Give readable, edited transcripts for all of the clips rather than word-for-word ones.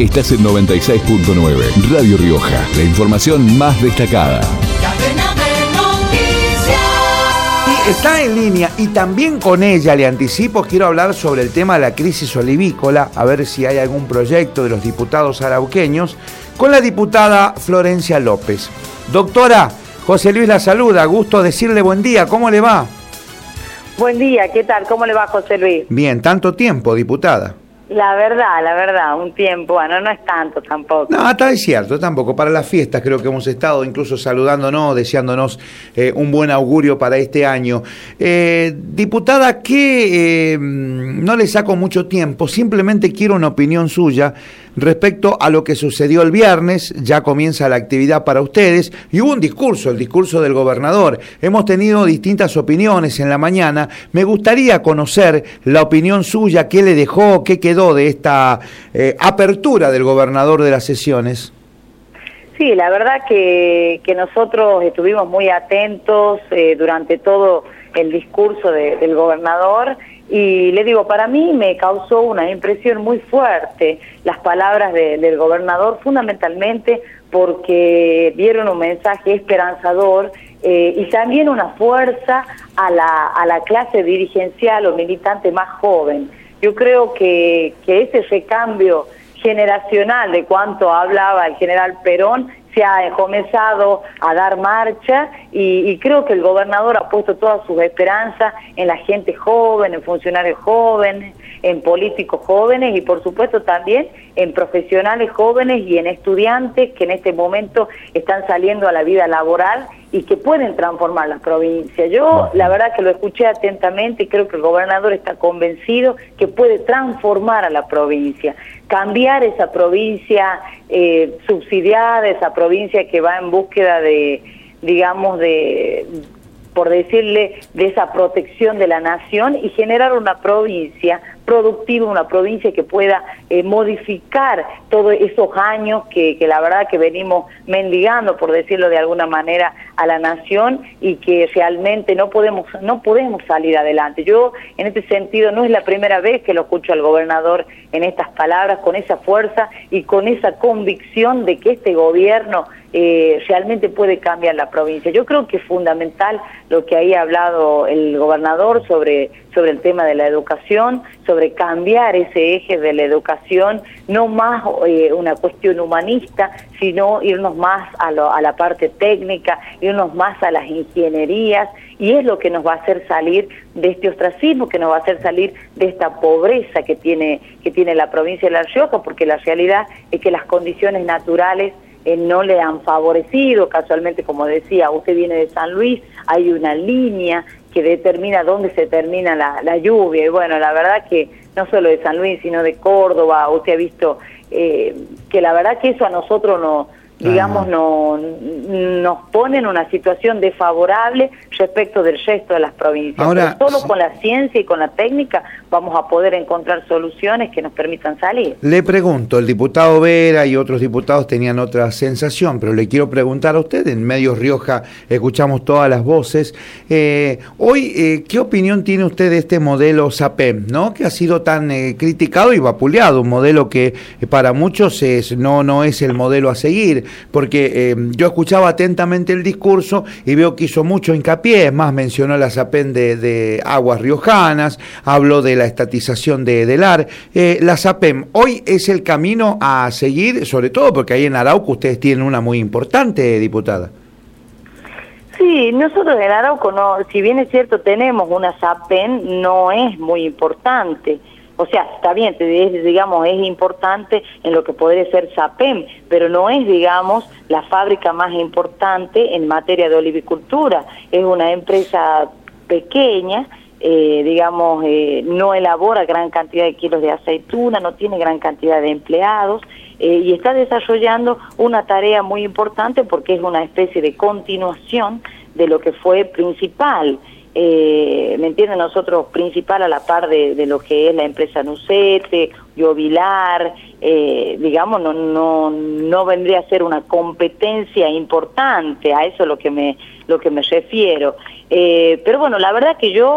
Estás en 96.9, Radio Rioja, la información más destacada. Y está en línea, y también con ella, le anticipo, quiero hablar sobre el tema de la crisis olivícola, a ver si hay algún proyecto de los diputados arauqueños, con la diputada Florencia López. Doctora, José Luis la saluda, gusto decirle buen día, ¿cómo le va? Buen día, ¿qué tal? ¿Cómo le va, José Luis? Bien, tanto tiempo, diputada. La verdad, un tiempo, bueno, no es tanto tampoco. No, está es cierto, tampoco. Para las fiestas creo que hemos estado incluso saludándonos, deseándonos un buen augurio para este año. Diputada, que no le saco mucho tiempo, simplemente quiero una opinión suya respecto a lo que sucedió el viernes. Ya comienza la actividad para ustedes y hubo un discurso, el discurso del gobernador. Hemos tenido distintas opiniones en la mañana. Me gustaría conocer la opinión suya, qué le dejó, qué quedó de esta apertura del gobernador de las sesiones. Sí, la verdad que nosotros estuvimos muy atentos durante todo el discurso del gobernador. Y le digo, para mí me causó una impresión muy fuerte las palabras del gobernador, fundamentalmente porque dieron un mensaje esperanzador y también una fuerza a la clase dirigencial o militante más joven. Yo creo que ese recambio generacional de cuanto hablaba el general Perón se ha comenzado a dar marcha y creo que el gobernador ha puesto todas sus esperanzas en la gente joven, en funcionarios jóvenes, en políticos jóvenes y por supuesto también en profesionales jóvenes y en estudiantes que en este momento están saliendo a la vida laboral y que pueden transformar la provincia. Yo la verdad que lo escuché atentamente y creo que el gobernador está convencido que puede transformar a la provincia, cambiar esa provincia subsidiada, esa provincia que va en búsqueda de, digamos, por decirle, de esa protección de la nación y generar una provincia productiva, una provincia que pueda modificar todos esos años que la verdad que venimos mendigando, por decirlo de alguna manera, a la nación y que realmente no podemos salir adelante. Yo, en este sentido, no es la primera vez que lo escucho al gobernador en estas palabras, con esa fuerza y con esa convicción de que este gobierno realmente puede cambiar la provincia. Yo creo que es fundamental lo que ahí ha hablado el gobernador sobre el tema de la educación, sobre cambiar ese eje de la educación, no más una cuestión humanista, sino irnos más a la parte técnica, irnos más a las ingenierías, y es lo que nos va a hacer salir de este ostracismo, que nos va a hacer salir de esta pobreza que tiene la provincia de La Rioja, porque la realidad es que las condiciones naturales no le han favorecido. Casualmente, como decía, usted viene de San Luis, hay una línea que determina dónde se termina la lluvia, y bueno, la verdad que no solo de San Luis, sino de Córdoba, usted ha visto que la verdad que eso a nosotros nos pone en una situación desfavorable respecto del resto de las provincias. Ahora, pero solo con la ciencia y con la técnica vamos a poder encontrar soluciones que nos permitan salir. Le pregunto, el diputado Vera y otros diputados tenían otra sensación, pero le quiero preguntar a usted, en Medios Rioja escuchamos todas las voces. Hoy, ¿qué opinión tiene usted de este modelo SAPEM, ¿no? Que ha sido tan criticado y vapuleado, un modelo que para muchos no es el modelo a seguir? Porque yo escuchaba atentamente el discurso y veo que hizo mucho hincapié, es más, mencionó la SAPEM de aguas riojanas, habló de la estatización del AR. La SAPEM, ¿hoy es el camino a seguir? Sobre todo porque ahí en Arauco ustedes tienen una muy importante, diputada. Sí, nosotros en Arauco, no, si bien es cierto tenemos una SAPEM, no es muy importante. O sea, está bien, digamos, es importante en lo que podría ser SAPEM, pero no es, digamos, la fábrica más importante en materia de olivicultura. Es una empresa pequeña, digamos, no elabora gran cantidad de kilos de aceituna, no tiene gran cantidad de empleados, y está desarrollando una tarea muy importante porque es una especie de continuación de lo que fue principal. ¿Me entienden? Nosotros principal a la par de lo que es la empresa Nucete, Yovilar, digamos, no vendría a ser una competencia importante, a eso es lo que me refiero. Pero bueno, la verdad que yo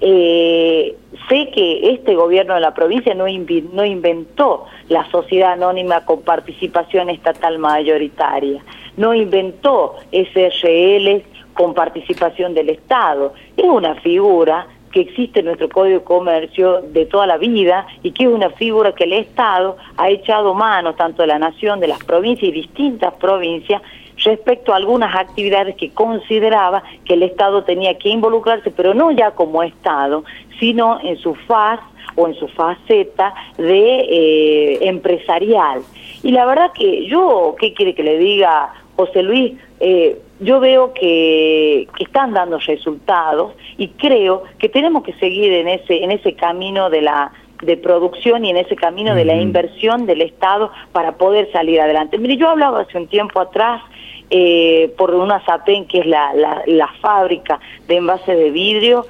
sé que este gobierno de la provincia no inventó la sociedad anónima con participación estatal mayoritaria, no inventó SRLs con participación del Estado. Es una figura que existe en nuestro Código de Comercio de toda la vida y que es una figura que el Estado ha echado mano tanto de la nación, de las provincias y distintas provincias respecto a algunas actividades que consideraba que el Estado tenía que involucrarse, pero no ya como Estado, sino en su faz o en su faceta de empresarial. Y la verdad que yo, ¿qué quiere que le diga, José Luis? Yo veo que están dando resultados y creo que tenemos que seguir en ese camino de producción y en ese camino de la inversión del Estado para poder salir adelante. Mire, yo hablaba hace un tiempo atrás por una SAPEN, que es la fábrica de envases de vidrio,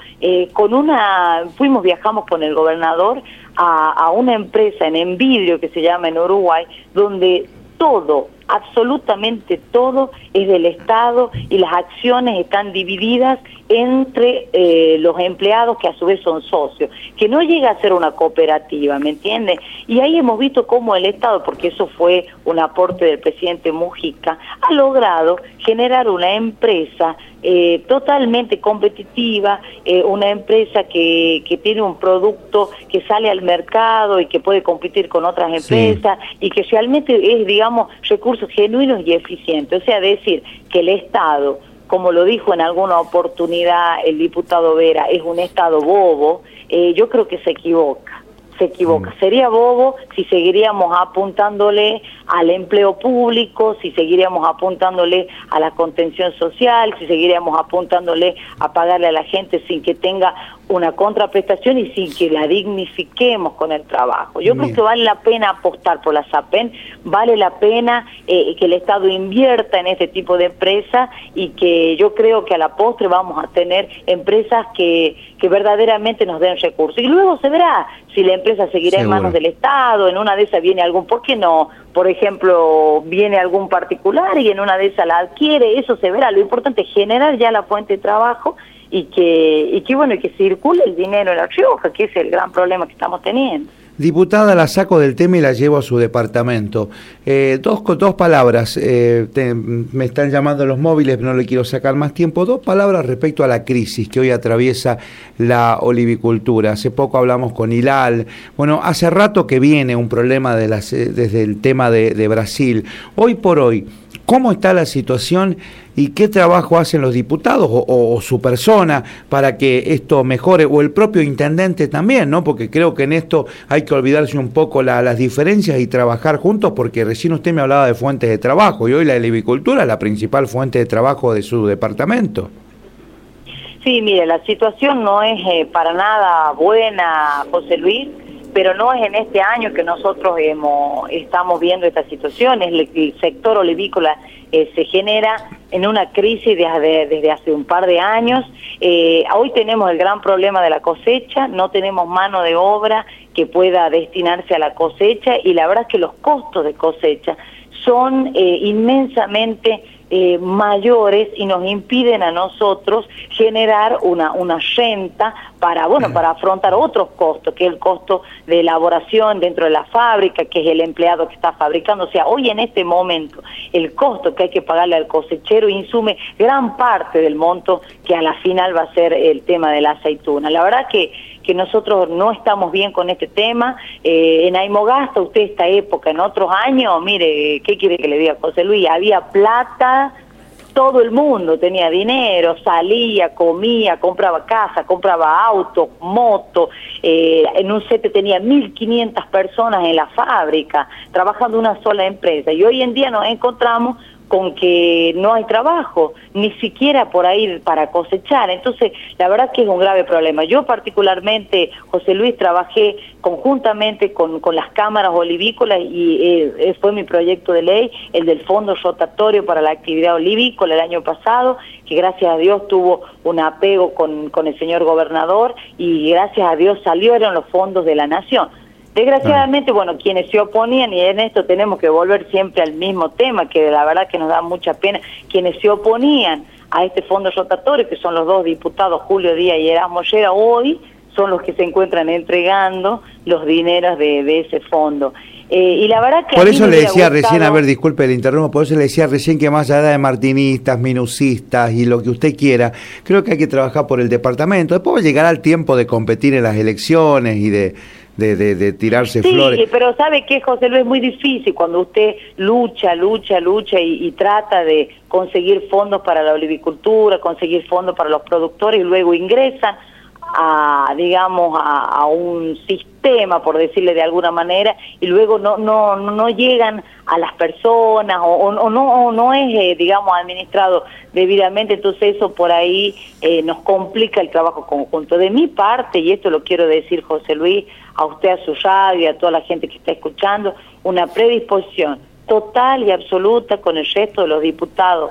viajamos con el gobernador a una empresa en vidrio que se llama en Uruguay, donde todo, absolutamente todo es del Estado y las acciones están divididas entre los empleados, que a su vez son socios, que no llega a ser una cooperativa, ¿me entiende? Y ahí hemos visto cómo el Estado, porque eso fue un aporte del presidente Mujica, ha logrado generar una empresa totalmente competitiva, una empresa que tiene un producto que sale al mercado y que puede competir con otras empresas, sí, y que realmente es, digamos, recursos genuinos y eficientes. O sea, decir que el Estado, como lo dijo en alguna oportunidad el diputado Vera, es un Estado bobo, yo creo que se equivoca. Sería bobo si seguiríamos apuntándole al empleo público, si seguiríamos apuntándole a la contención social, si seguiríamos apuntándole a pagarle a la gente sin que tenga una contraprestación y sin que la dignifiquemos con el trabajo. Yo creo que vale la pena apostar por la SAPEN, vale la pena que el Estado invierta en este tipo de empresas y que yo creo que a la postre vamos a tener empresas que verdaderamente nos den recursos. Y luego se verá si la empresa seguirá en manos del Estado, en una de esas viene algún, ¿por qué no? Por ejemplo, viene algún particular y en una de esas la adquiere, eso se verá. Lo importante es generar ya la fuente de trabajo y que circule el dinero en La Rioja, que es el gran problema que estamos teniendo. Diputada, la saco del tema y la llevo a su departamento. Dos palabras, me están llamando los móviles, no le quiero sacar más tiempo. Dos palabras respecto a la crisis que hoy atraviesa la olivicultura. Hace poco hablamos con Hilal. Bueno, hace rato que viene un problema desde el tema de Brasil. Hoy por hoy, ¿cómo está la situación y qué trabajo hacen los diputados o su persona para que esto mejore? O el propio intendente también, ¿no? Porque creo que en esto hay que olvidarse un poco las diferencias y trabajar juntos, porque recién usted me hablaba de fuentes de trabajo y hoy la olivicultura es la principal fuente de trabajo de su departamento. Sí, mire, la situación no es para nada buena, José Luis, pero no es en este año que nosotros estamos viendo esta situación. El sector olivícola se genera en una crisis desde hace un par de años. Hoy tenemos el gran problema de la cosecha, no tenemos mano de obra que pueda destinarse a la cosecha y la verdad es que los costos de cosecha son inmensamente mayores y nos impiden a nosotros generar una renta para afrontar otros costos, que es el costo de elaboración dentro de la fábrica, que es el empleado que está fabricando. O sea, hoy en este momento el costo que hay que pagarle al cosechero insume gran parte del monto que a la final va a ser el tema de la aceituna. La verdad que nosotros no estamos bien con este tema. En Aymogasta, usted esta época, en otros años, mire, ¿qué quiere que le diga, José Luis? Había plata, todo el mundo tenía dinero, salía, comía, compraba casa, compraba autos, motos. En un CETE tenía 1.500 personas en la fábrica, trabajando en una sola empresa. Y hoy en día nos encontramos con que no hay trabajo, ni siquiera por ahí para cosechar. Entonces, la verdad que es un grave problema. Yo particularmente, José Luis, trabajé conjuntamente con las cámaras olivícolas y fue mi proyecto de ley, el del Fondo Rotatorio para la Actividad Olivícola el año pasado, que gracias a Dios tuvo un apego con el señor gobernador y gracias a Dios salieron los fondos de la Nación. Desgraciadamente, bueno, quienes se oponían, y en esto tenemos que volver siempre al mismo tema, que la verdad que nos da mucha pena, quienes se oponían a este fondo rotatorio, que son los dos diputados Julio Díaz y Erasmo Llera, hoy son los que se encuentran entregando los dineros de ese fondo. Y la verdad que por eso le decía recién, a ver, disculpe, le interrumpo, por eso le decía recién que más allá de martinistas, minucistas y lo que usted quiera, creo que hay que trabajar por el departamento. Después llegará el tiempo de competir en las elecciones y de tirarse flores. Sí, pero ¿sabe qué, José Luis? Es muy difícil cuando usted lucha y trata de conseguir fondos para la olivicultura, conseguir fondos para los productores y luego ingresan a un sistema, por decirle de alguna manera, y luego no llegan a las personas o no es, administrado debidamente. Entonces eso por ahí nos complica el trabajo conjunto. De mi parte, y esto lo quiero decir, José Luis, a usted, a su radio, a toda la gente que está escuchando, una predisposición total y absoluta con el resto de los diputados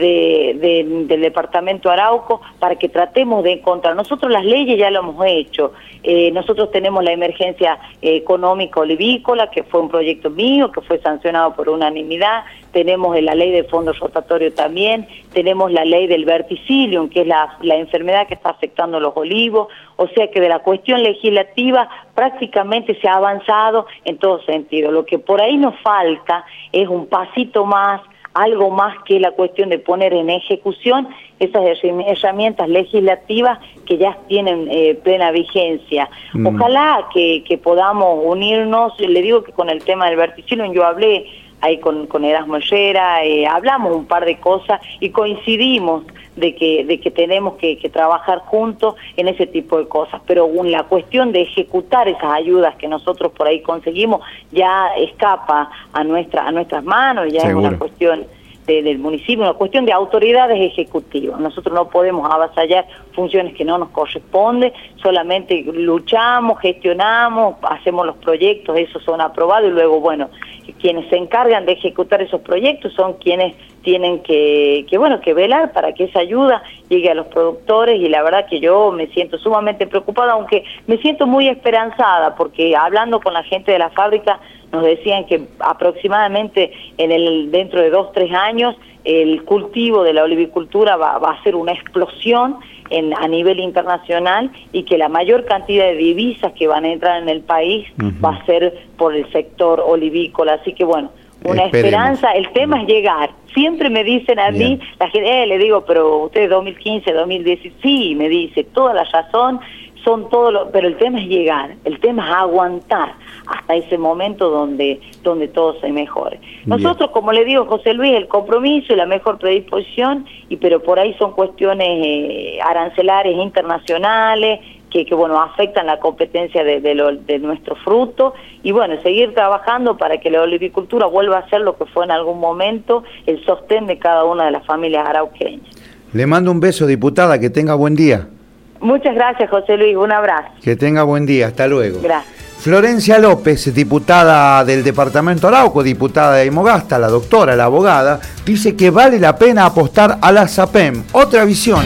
del departamento Arauco para que tratemos de encontrar. Nosotros las leyes ya lo hemos hecho. Nosotros tenemos la emergencia económica olivícola, que fue un proyecto mío, que fue sancionado por unanimidad. Tenemos la ley del fondo rotatorio también. Tenemos la ley del verticillium, que es la enfermedad que está afectando a los olivos. O sea que de la cuestión legislativa prácticamente se ha avanzado en todo sentido. Lo que por ahí nos falta es un pasito más, algo más que la cuestión de poner en ejecución esas herramientas legislativas que ya tienen plena vigencia. Ojalá que podamos unirnos. Le digo que con el tema del verticillium yo hablé ahí con Erasmo Llera, hablamos un par de cosas y coincidimos de que tenemos que trabajar juntos en ese tipo de cosas, pero la cuestión de ejecutar esas ayudas que nosotros por ahí conseguimos ya escapa a nuestras manos, ya Seguro. Es una cuestión del municipio, una cuestión de autoridades ejecutivas. Nosotros no podemos avasallar funciones que no nos corresponden, solamente luchamos, gestionamos, hacemos los proyectos, esos son aprobados y luego, bueno, quienes se encargan de ejecutar esos proyectos son quienes tienen que velar para que esa ayuda llegue a los productores, y la verdad que yo me siento sumamente preocupada, aunque me siento muy esperanzada, porque hablando con la gente de la fábrica nos decían que aproximadamente dentro de 2-3 años el cultivo de la olivicultura va a ser una explosión a nivel internacional, y que la mayor cantidad de divisas que van a entrar en el país va a ser por el sector olivícola. Así que bueno, una esperanza. El tema es llegar. Siempre me dicen a mí, la gente, le digo, pero usted 2015, 2016, sí, me dice, toda la razón, son todos pero el tema es llegar, el tema es aguantar hasta ese momento donde todo se mejore. Nosotros, como le digo, José Luis, el compromiso y la mejor predisposición, pero por ahí son cuestiones arancelarias internacionales que afectan la competencia de nuestro fruto, y bueno, seguir trabajando para que la olivicultura vuelva a ser lo que fue en algún momento el sostén de cada una de las familias arauqueñas. Le mando un beso, diputada, que tenga buen día. Muchas gracias, José Luis, un abrazo. Que tenga buen día, hasta luego. Gracias. Florencia López, diputada del departamento Arauco, diputada de Imogasta, la doctora, la abogada, dice que vale la pena apostar a la SAPEM. Otra visión.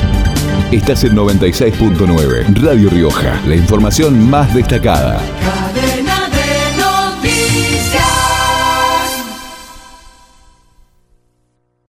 Estás en 96.9, Radio Rioja, la información más destacada.